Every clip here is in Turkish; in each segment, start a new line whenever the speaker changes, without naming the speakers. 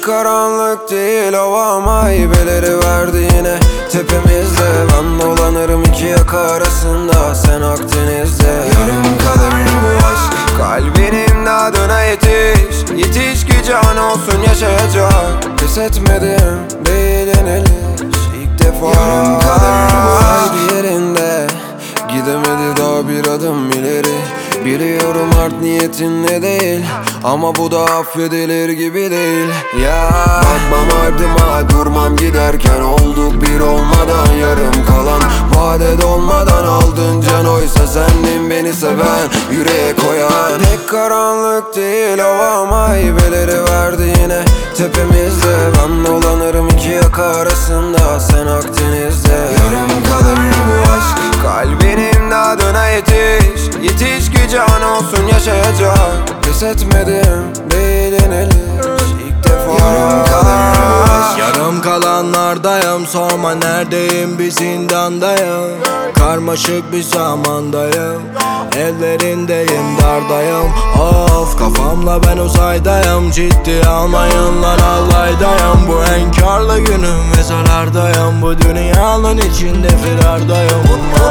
karanlık değil hava ama hibeleri verdi yine tepemizde. Ben dolanırım iki yaka arasında, sen Akdeniz'de. Yarım kalır bu aşk, kalbin imdadına yetiş. Yetiş ki can olsun yaşayacak. Pes etmedim değil yeniliş, ilk defa. Yarım kalır bu aşk yerinde, gidemedi daha bir adım ileri. Biliyorum art niyetin ne değil, ama bu da affedilir gibi değil. Ya bakmam ardıma, durmam giderken. Olduk bir olmadan, yarım kalan vade dolmadan. Aldın can oysa sendin beni seven, yüreğe koyan. Pek karanlık değil hava ama hibeleri verdi yine tepemizde. Ben dolanırım iki yaka arasında, sen Akdeniz'de. Yarım kalır bu aşk, kalbin imdadına yetiş. Yetiş ki can olsun yaşayacak. Pes etmedim değil yeniliş, ilk defa. Yarım kalır bu aşk.
Yarım kalanlardayım, sorma neredeyim, bir zindandayım. Karmaşık bir zamandayım, ellerindeyim, dardayım. Of, kafamla ben uzaydayım, ciddi almayın lan allaydayım. Bu enkarlı günüm ve zarardayım, bu dünyanın içinde firardayım.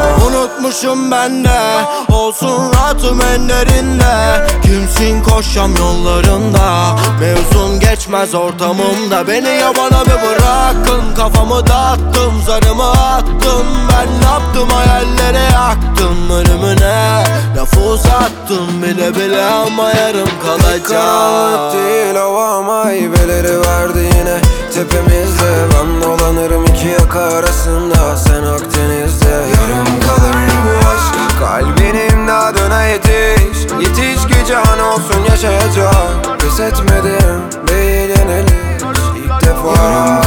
Unutmuşum ben de, olsun rahatım enlerinde. Kimsin koşam yollarında, mevzum geçmez ortamımda. Beni yabana bir bırakın, kafamı dağıttım, zarımı attım. Ben ne yaptım, hayallere yaktım ölümüne. Lafı uzattım bile bile ama yarım kalacak.
Karanlık değil hava ama hibeleri verdi yine tepemizde. Ben dolanırım iki yaka arasında, sen Akdeniz'de. Yarım kalır bu aşk, kalbin imdadına yetiş. Yetiş ki can olsun yaşayacak. Pes etmedim değil yeniliş, ilk defa.